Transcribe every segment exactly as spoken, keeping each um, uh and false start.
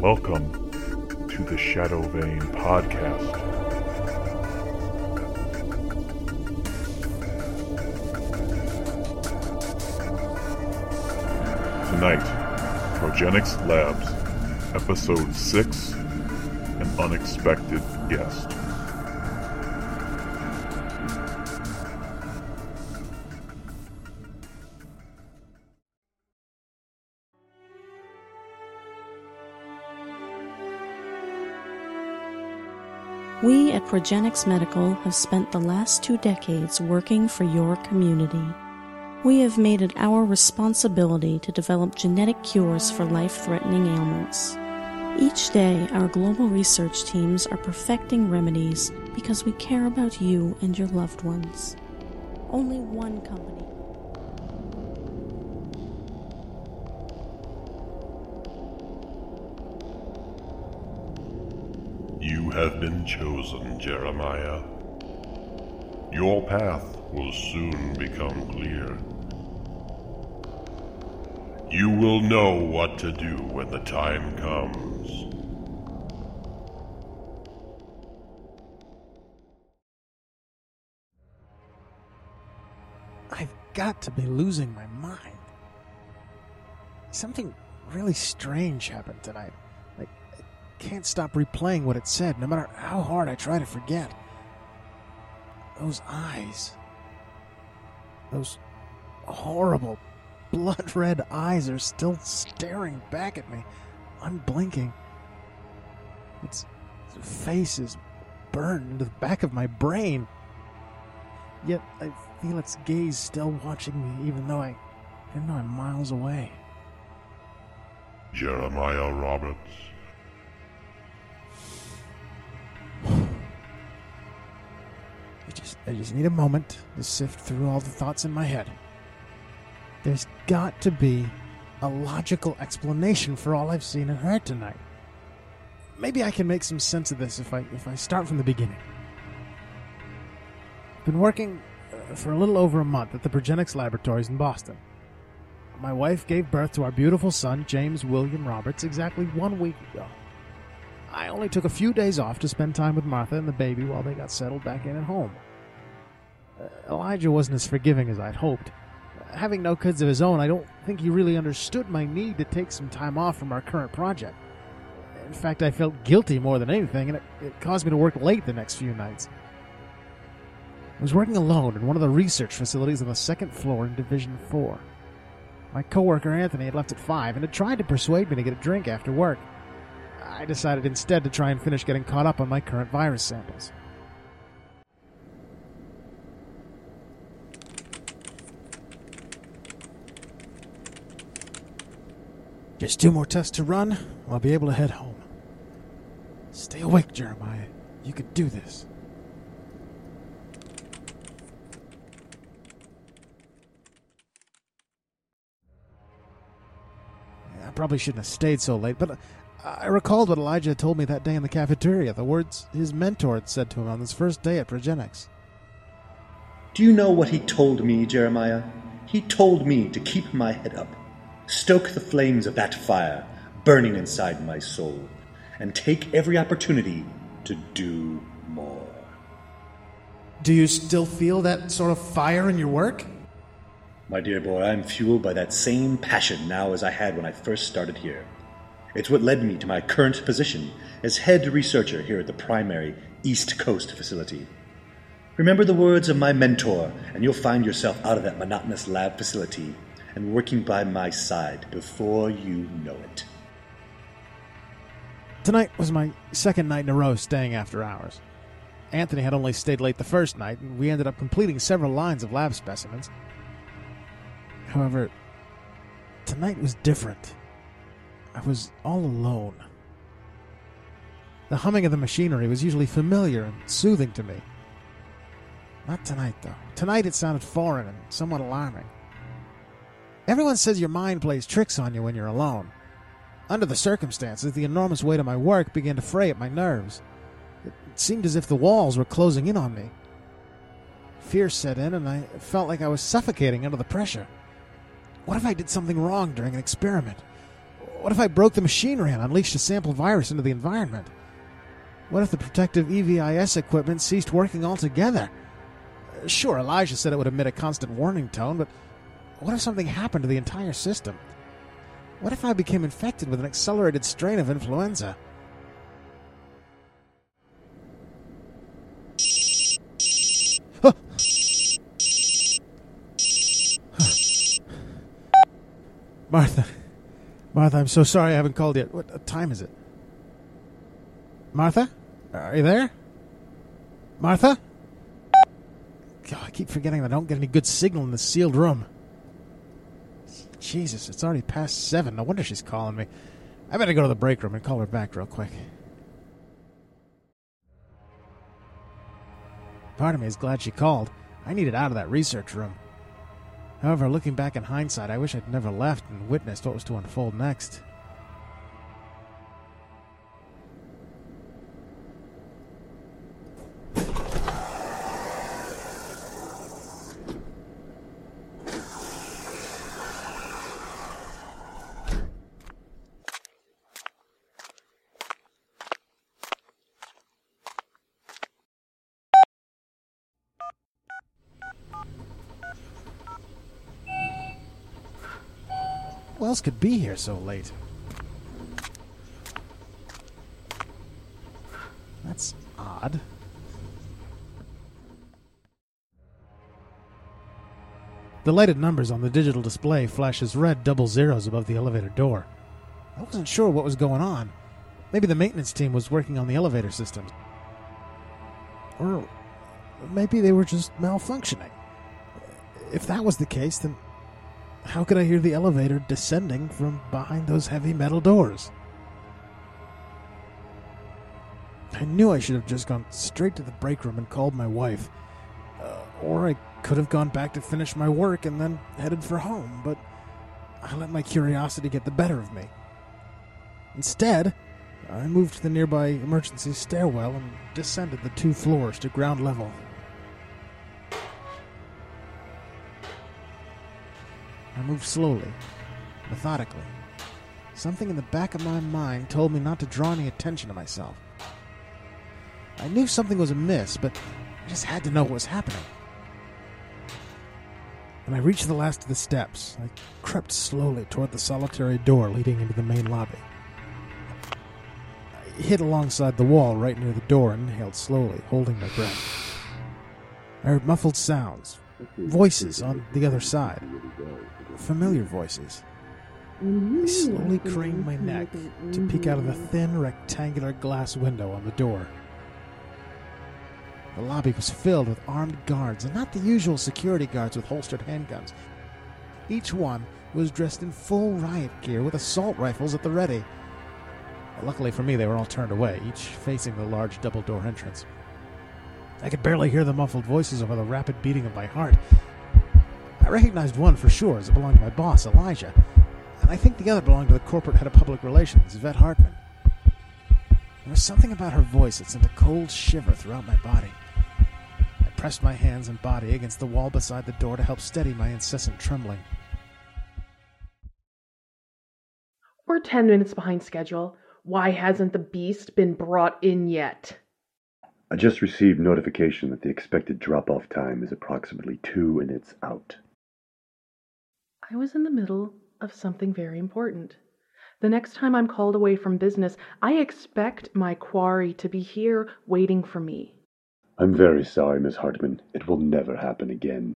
Welcome to the Shadow Vein Podcast. Tonight, Progenics Labs, Episode six, An Unexpected Guest. We at Progenics Medical have spent the last two decades working for your community. We have made it our responsibility to develop genetic cures for life-threatening ailments. Each day, our global research teams are perfecting remedies because we care about you and your loved ones. Only one company. You have been chosen, Jeremiah. Your path will soon become clear. You will know what to do when the time comes. I've got to be losing my mind. Something really strange happened tonight. Like, I can't stop replaying what it said, no matter how hard I try to forget. Those eyes. Those horrible, blood-red eyes are still staring back at me, unblinking. Its face is burned into the back of my brain. Yet I feel its gaze still watching me, even though I, even though I'm miles away. Jeremiah Roberts. I just, I just need a moment to sift through all the thoughts in my head. There's got to be a logical explanation for all I've seen and heard tonight. Maybe I can make some sense of this if I if I start from the beginning. I've been working uh, for a little over a month at the Progenics Laboratories in Boston. My wife gave birth to our beautiful son, James William Roberts, exactly one week ago. I only took a few days off to spend time with Martha and the baby while they got settled back in at home. Uh, Elijah wasn't as forgiving as I'd hoped. Having no kids of his own, I don't think he really understood my need to take some time off from our current project. In fact, I felt guilty more than anything, and it, it caused me to work late the next few nights. I was working alone in one of the research facilities on the second floor in Division four. My coworker Anthony had left at five and had tried to persuade me to get a drink after work. I decided instead to try and finish getting caught up on my current virus samples. Just two more tests to run, I'll be able to head home. Stay awake, Jeremiah. You can do this. I probably shouldn't have stayed so late, but I recalled what Elijah had told me that day in the cafeteria, the words his mentor had said to him on his first day at Progenics. Do you know what he told me, Jeremiah? He told me to keep my head up, stoke the flames of that fire burning inside my soul, and take every opportunity to do more. Do you still feel that sort of fire in your work? My dear boy, I'm fueled by that same passion now as I had when I first started here. It's what led me to my current position as head researcher here at the primary East Coast facility. Remember the words of my mentor, and you'll find yourself out of that monotonous lab facility and working by my side before you know it. Tonight was my second night in a row staying after hours. Anthony had only stayed late the first night, and we ended up completing several lines of lab specimens. However, tonight was different. I was all alone. The humming of the machinery was usually familiar and soothing to me. Not tonight, though. Tonight it sounded foreign and somewhat alarming. Everyone says your mind plays tricks on you when you're alone. Under the circumstances, the enormous weight of my work began to fray at my nerves. It seemed as if the walls were closing in on me. Fear set in, and I felt like I was suffocating under the pressure. What if I did something wrong during an experiment? What if I broke the machinery and unleashed a sample virus into the environment? What if the protective E V I S equipment ceased working altogether? Sure, Elijah said it would emit a constant warning tone, but what if something happened to the entire system? What if I became infected with an accelerated strain of influenza? Martha. Martha, I'm so sorry I haven't called yet. What time is it? Martha? Are you there? Martha? God, I keep forgetting that I don't get any good signal in this sealed room. Jesus, it's already past seven. No wonder she's calling me. I better go to the break room and call her back real quick. Part of me is glad she called. I needed out of that research room. However, looking back in hindsight, I wish I'd never left and witnessed what was to unfold next. Who else could be here so late? That's odd. The lighted numbers on the digital display flash as red double zeros above the elevator door. I wasn't sure what was going on. Maybe the maintenance team was working on the elevator systems. Or maybe they were just malfunctioning. If that was the case, then how could I hear the elevator descending from behind those heavy metal doors? I knew I should have just gone straight to the break room and called my wife. Uh, or I could have gone back to finish my work and then headed for home, but I let my curiosity get the better of me. Instead, I moved to the nearby emergency stairwell and descended the two floors to ground level. I moved slowly, methodically. Something in the back of my mind told me not to draw any attention to myself. I knew something was amiss, but I just had to know what was happening. When I reached the last of the steps, I crept slowly toward the solitary door leading into the main lobby. I hid alongside the wall right near the door and inhaled slowly, holding my breath. I heard muffled sounds, voices on the other side. Familiar voices. I slowly craned my neck to peek out of the thin, rectangular glass window on the door. The lobby was filled with armed guards, and not the usual security guards with holstered handguns. Each one was dressed in full riot gear with assault rifles at the ready. Luckily for me, they were all turned away, each facing the large double-door entrance. I could barely hear the muffled voices over the rapid beating of my heart. I recognized one for sure as it belonged to my boss, Elijah, and I think the other belonged to the corporate head of public relations, Yvette Hartman. There was something about her voice that sent a cold shiver throughout my body. I pressed my hands and body against the wall beside the door to help steady my incessant trembling. We're ten minutes behind schedule. Why hasn't the beast been brought in yet? I just received notification that the expected drop-off time is approximately two minutes out. I was in the middle of something very important. The next time I'm called away from business, I expect my quarry to be here waiting for me. I'm very sorry, Miss Hartman. It will never happen again.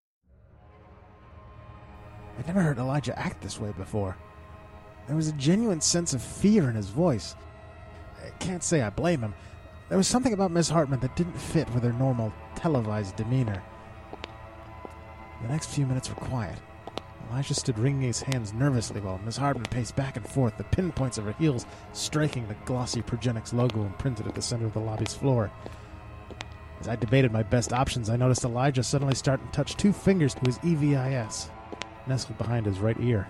I'd never heard Elijah act this way before. There was a genuine sense of fear in his voice. I can't say I blame him. There was something about Miss Hartman that didn't fit with her normal, televised demeanor. The next few minutes were quiet. Elijah stood wringing his hands nervously while Miss Hartman paced back and forth, the pinpoints of her heels striking the glossy Progenics logo imprinted at the center of the lobby's floor. As I debated my best options, I noticed Elijah suddenly start and touch two fingers to his E V I S, nestled behind his right ear.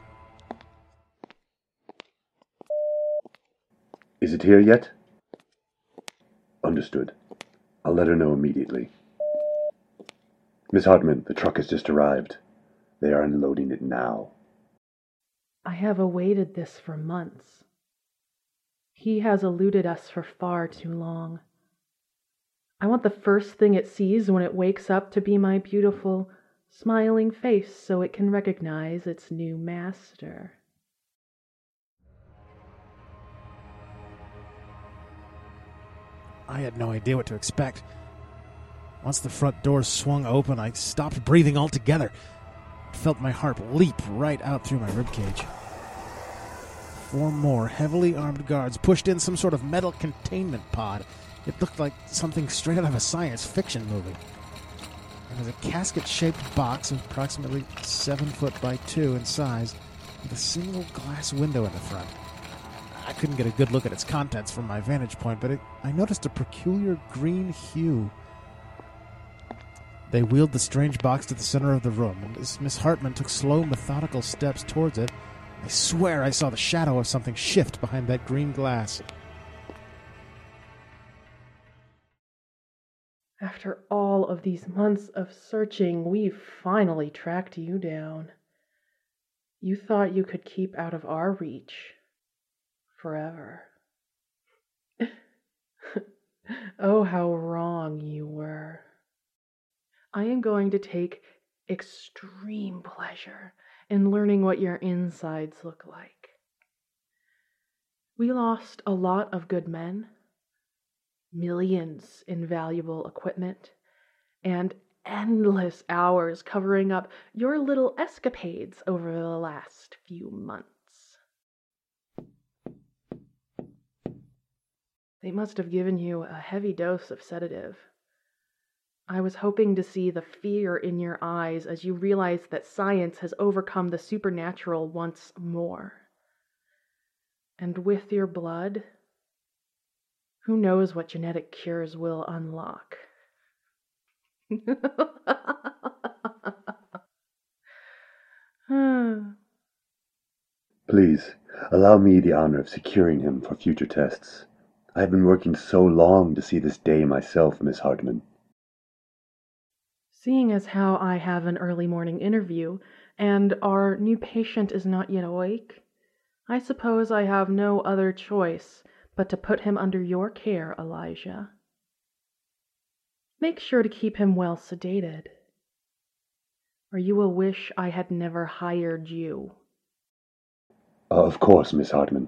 Is it here yet? Understood. I'll let her know immediately. Miss Hartman, the truck has just arrived. They are unloading it now. I have awaited this for months. He has eluded us for far too long. I want the first thing it sees when it wakes up to be my beautiful, smiling face so it can recognize its new master. I had no idea what to expect. Once the front door swung open, I stopped breathing altogether. I felt my heart leap right out through my ribcage. Four more heavily armed guards pushed in some sort of metal containment pod. It looked like something straight out of a science fiction movie. It was a casket-shaped box approximately seven foot by two in size, with a single glass window in the front. I couldn't get a good look at its contents from my vantage point, but it, I noticed a peculiar green hue. They wheeled the strange box to the center of the room, and as Miss Hartman took slow, methodical steps towards it, I swear I saw the shadow of something shift behind that green glass. After all of these months of searching, we've finally tracked you down. You thought you could keep out of our reach forever. Oh, how wrong you were. I am going to take extreme pleasure in learning what your insides look like. We lost a lot of good men, millions in valuable equipment, and endless hours covering up your little escapades over the last few months. They must have given you a heavy dose of sedative. I was hoping to see the fear in your eyes as you realized that science has overcome the supernatural once more. And with your blood, who knows what genetic cures will unlock? Please, allow me the honor of securing him for future tests. I have been working so long to see this day myself, Miss Hartman. Seeing as how I have an early morning interview, and our new patient is not yet awake, I suppose I have no other choice but to put him under your care, Elijah. Make sure to keep him well sedated, or you will wish I had never hired you. Uh, of course, Miss Hartman.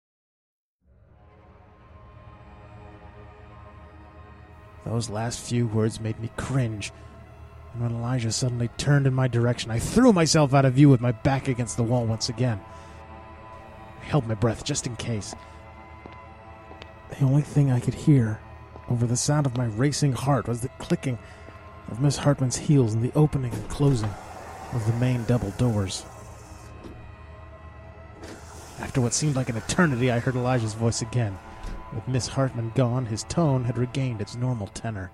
Those last few words made me cringe, and when Elijah suddenly turned in my direction, I threw myself out of view with my back against the wall once again. I held my breath just in case. The only thing I could hear over the sound of my racing heart was the clicking of Miss Hartman's heels and the opening and closing of the main double doors. After what seemed like an eternity, I heard Elijah's voice again. With Miss Hartman gone, his tone had regained its normal tenor.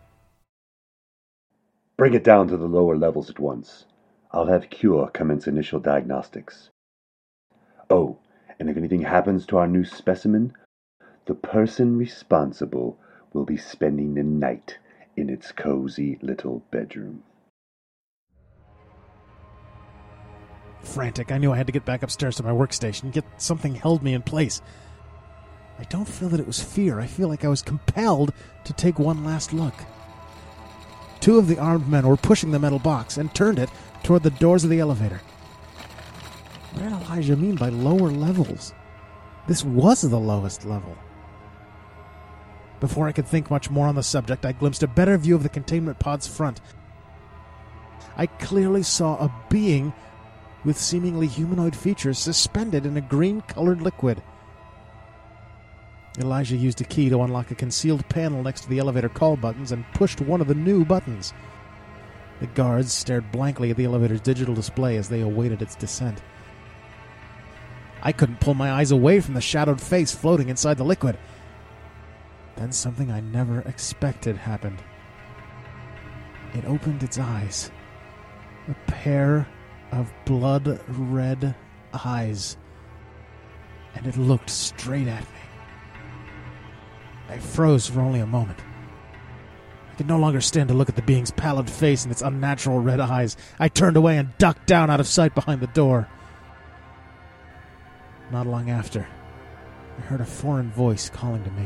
Bring it down to the lower levels at once. I'll have Cure commence initial diagnostics. Oh, and if anything happens to our new specimen, the person responsible will be spending the night in its cozy little bedroom. Frantic, I knew I had to get back upstairs to my workstation, yet something held me in place. I don't feel that it was fear. I feel like I was compelled to take one last look. Two of the armed men were pushing the metal box and turned it toward the doors of the elevator. What did Elijah mean by lower levels? This was the lowest level. Before I could think much more on the subject, I glimpsed a better view of the containment pod's front. I clearly saw a being with seemingly humanoid features suspended in a green-colored liquid. Elijah used a key to unlock a concealed panel next to the elevator call buttons and pushed one of the new buttons. The guards stared blankly at the elevator's digital display as they awaited its descent. I couldn't pull my eyes away from the shadowed face floating inside the liquid. Then something I never expected happened. It opened its eyes. A pair of blood-red eyes. And it looked straight at me. I froze for only a moment. I could no longer stand to look at the being's pallid face and its unnatural red eyes. I turned away and ducked down out of sight behind the door. Not long after, I heard a foreign voice calling to me.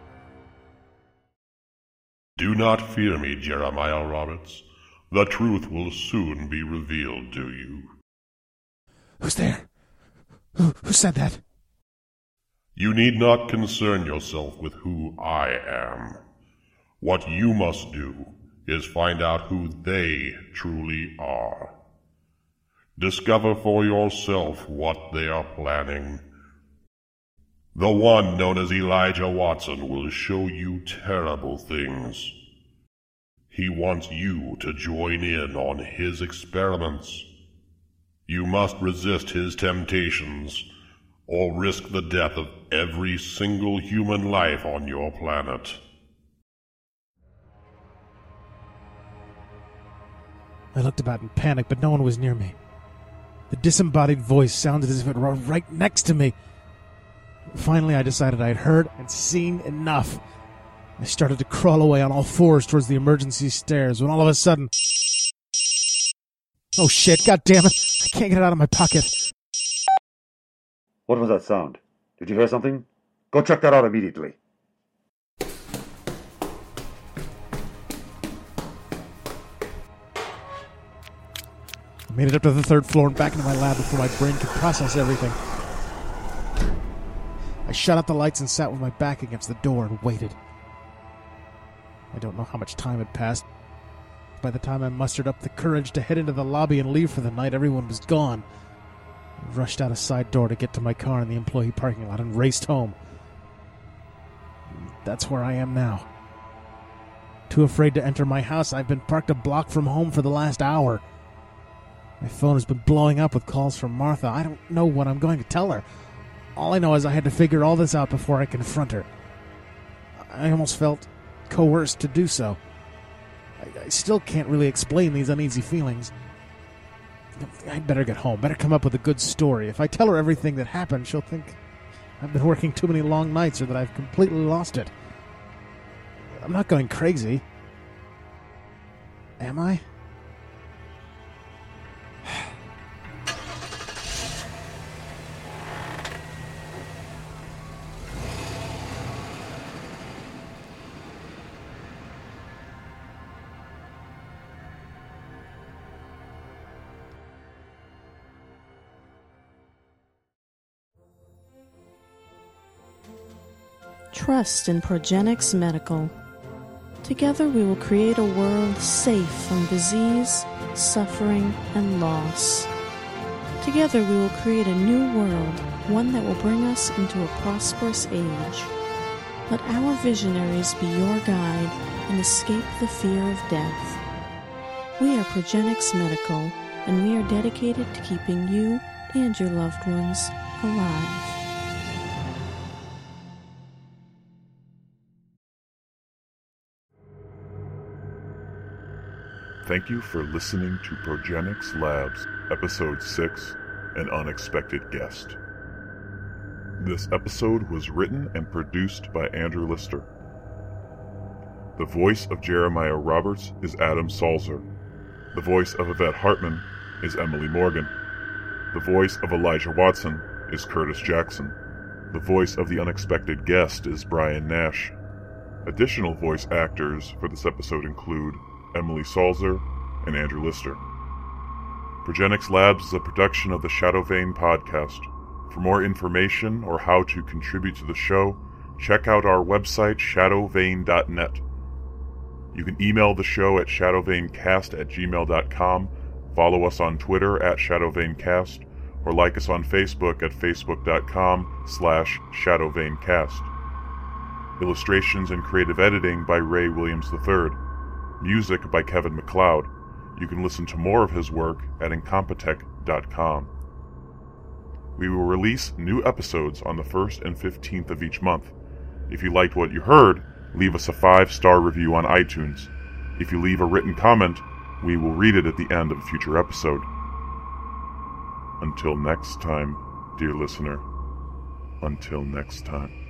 Do not fear me, Jeremiah Roberts. The truth will soon be revealed to you. Who's there? Who, who said that? You need not concern yourself with who I am. What you must do is find out who they truly are. Discover for yourself what they are planning. The one known as Elijah Watson will show you terrible things. He wants you to join in on his experiments. You must resist his temptations, or risk the death of every single human life on your planet. I looked about in panic, but no one was near me. The disembodied voice sounded as if it were right next to me. Finally, I decided I had heard and seen enough. I started to crawl away on all fours towards the emergency stairs when all of a sudden... Oh shit, god damn it! I can't get it out of my pocket. What was that sound? Did you hear something? Go check that out immediately. I made it up to the third floor and back into my lab before my brain could process everything. I shut out the lights and sat with my back against the door and waited. I don't know how much time had passed. By the time I mustered up the courage to head into the lobby and leave for the night, everyone was gone. I rushed out a side door to get to my car in the employee parking lot and raced home. That's where I am now. Too afraid to enter my house, I've been parked a block from home for the last hour. My phone has been blowing up with calls from Martha. I don't know what I'm going to tell her. All I know is I had to figure all this out before I confront her. I almost felt coerced to do so. I, I still can't really explain these uneasy feelings. I'd better get home, better come up with a good story. If I tell her everything that happened, she'll think I've been working too many long nights or that I've completely lost it. I'm not going crazy. Am I? Trust in Progenics Medical. Together we will create a world safe from disease, suffering, and loss. Together we will create a new world, one that will bring us into a prosperous age. Let our visionaries be your guide and escape the fear of death. We are Progenics Medical, and we are dedicated to keeping you and your loved ones alive. Thank you for listening to Progenics Labs, Episode six, An Unexpected Guest. This episode was written and produced by Andrew Lister. The voice of Jeremiah Roberts is Adam Salzer. The voice of Yvette Hartman is Emily Morgan. The voice of Elijah Watson is Curtis Jackson. The voice of the unexpected guest is Brian Nash. Additional voice actors for this episode include Emily Salzer and Andrew Lister. Progenics Labs is a production of the Shadow Vein podcast. For more information or how to contribute to the show, check out our website, shadow vein dot net. You can email the show at shadowveincast at gmail dot com, follow us on Twitter at shadowveincast, or like us on Facebook at facebook dot com slash shadowveincast. Illustrations and creative editing by Ray Williams the third. Music by Kevin MacLeod. You can listen to more of his work at incompetech dot com. We will release new episodes on the first and fifteenth of each month. If you liked what you heard, leave us a five-star review on iTunes. If you leave a written comment, we will read it at the end of a future episode. Until next time, dear listener. Until next time.